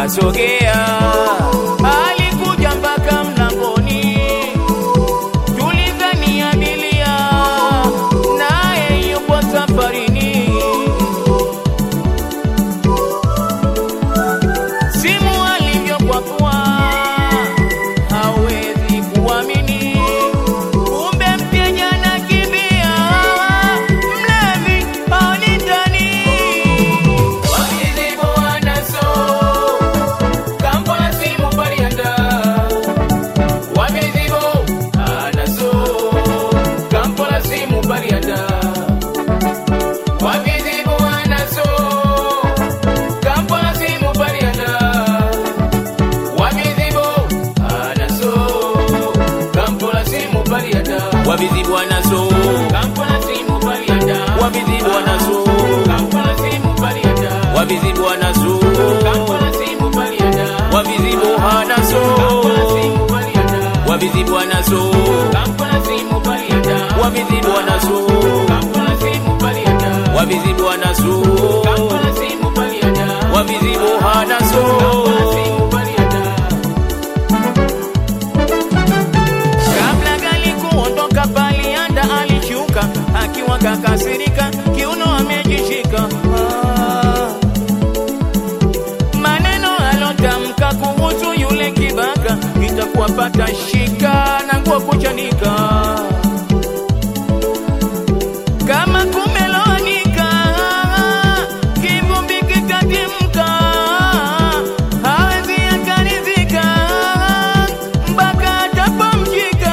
akasogea, alikuja mpaka mlangoni, tulidhani abiria naye yupo safarini. Simu alivyokwapua hawezi kuamini, kumbe mteja anakimbia, mlevi haoni ndani. Wavizibo wanaso Kampala simu palianda, wavizibo anaso Kampala simu palianda, wavizibo wanaso Kampala simu palianda, wavizibo anaso Kampala simu palianda, wavizibo anaso Kampala simu palianda, wavizibo anaso Kampala simu palianda, wavizibo anaso Kampala simu palianda, wavizibo anaso wavizibo anaso Kampala simu palianda, wavizibo anaso Kampala simu palianda, wavizibo anaso Kampala simu palianda, wavizibo anaso Kampala simu palianda. Kabla gari kuondoka palianda, alishuka akiwa kakasirika, kiuno amejishika. Maneno alotamka kuhusu yule kibaka, itakuwa pata shika na nguo kuchanika, kama kumelonika kivumbi kikatimka, hawezi akaridhika mpaka atapomshika.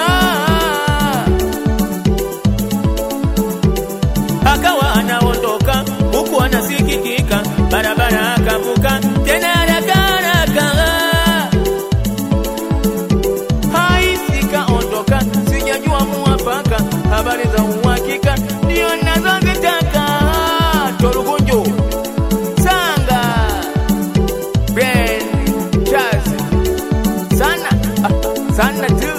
Akawa anaondoka huku anasikitika, barabara akavuka tena haraka haraka, haisika ondoka, sijajua muafaka, habari za uhakika ndio nazozitaka. Torugunjo Sanga Ben Chaz sana sana tu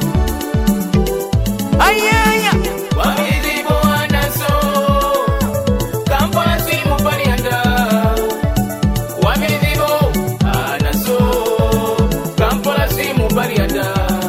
ayaya. Wavizibo wanaso Kampala simu palianda, wavizibo anaso Kampala simu palianda,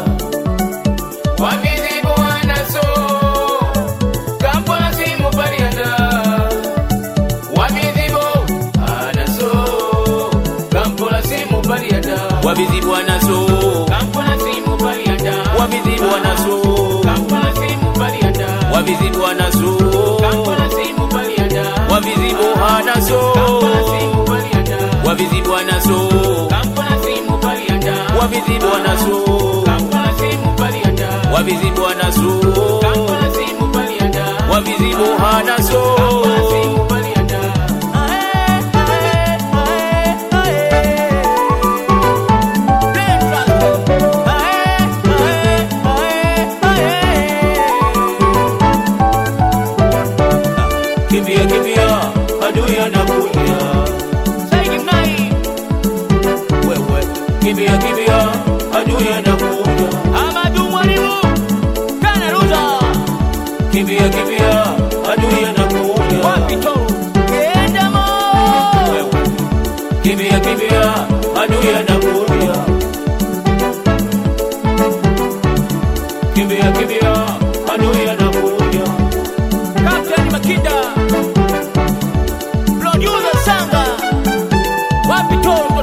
wavizibo anaso Kampala simu palianda, wavizibo anaso Kampala simu palianda, wavizibo anaso Kampala simu palianda, wavizibo anaso Kampala simu palianda, wavizibo anaso Kampala simu palianda, wavizibo anaso Kampala simu palianda, wavizibo anaso Kampala simu palianda, wavizibo anaso Kampala simu palianda, wavizibo anaso Kampala simu palianda, wavizibo anaso Kampala simu palianda. Kimbia kimbia, adui anakuja. Saidi mnai. Wewe kimbia kimbia, adui anakuja. Amadu mwalimu kana ruza. Kimbia kimbia, adui anakuja. Wapi to? Kenda mo. Wewe kimbia kimbia, adui anakuja. Kimbia kimbia, adui anakuja. Captain Makinda, producer Sanga, wapi to?